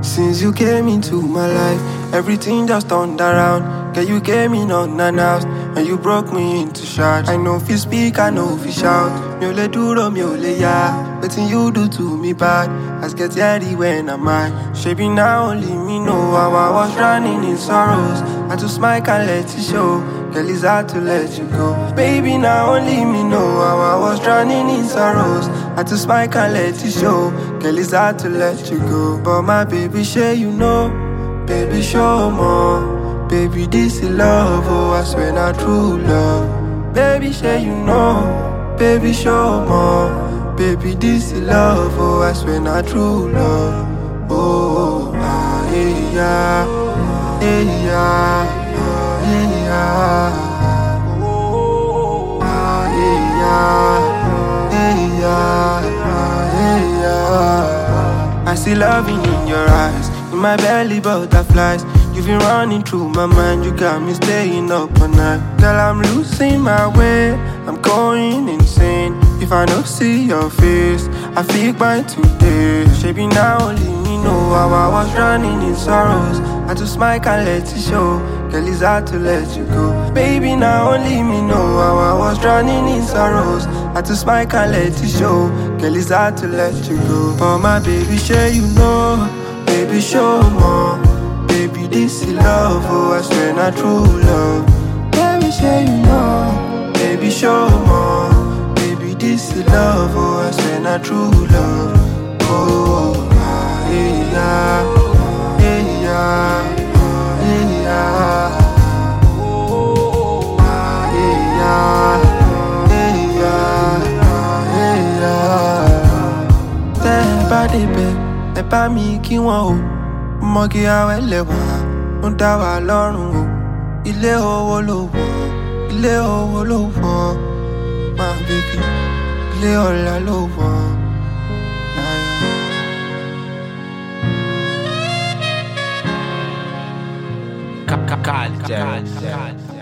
Since you came into my life, everything just turned around. Girl, you came in unannounced, and you broke me into shards. I know if you speak, I know if you shout. Mi ò lè dúró, mi ò lè yá. Wetin you do to me bad, I get ready when I'm mad. Shebi now only me know how I was drowning in sorrows. I just smile and let it show. Girl, it's hard to let you go. Baby, now only me know how I was drowning in sorrows. I just smile and let it show. Girl, it's hard to let you go. But my baby, sure you know. Baby, show more. Baby, this is love, oh, I swear not true love. Baby, sure you know. Baby, show more. Baby, this is love, oh, I swear not true love. Oh, ah, yeah, yeah, yeah, yeah. Oh, ah, yeah, yeah. I see loving in your eyes, in my belly butterflies. You've been running through my mind, you got me staying up all night. Girl, I'm losing my way, I'm going insane. If I don't see your face, I feel mine today. Shaping now only me know how I was drowning in sorrows. I just smile and let it show. Girl, it's hard to let you go. Baby, now only me know how I was drowning in sorrows. I just smile and let it show. Girl, it's hard to let you go. But my baby, sure you know. Baby, show more. Baby, this is love, oh, I swear not true love. Baby, sure you know. Baby, show more. Baby, this is love, oh, I swear not true love. Oh, ah, yeah, yeah, yeah, yeah. Oh, ah, yeah, yeah, yeah. Tẹ́ bá débẹ̀, ẹ bá mi kí wọn o. Ọmọge awẹ́lẹ́wà ń dá wa lọ́rùn o. Ilé owó ló wọ̀, ilé owó ló wọ̀. My baby, ilé ọlá ló wọ̀. Culture.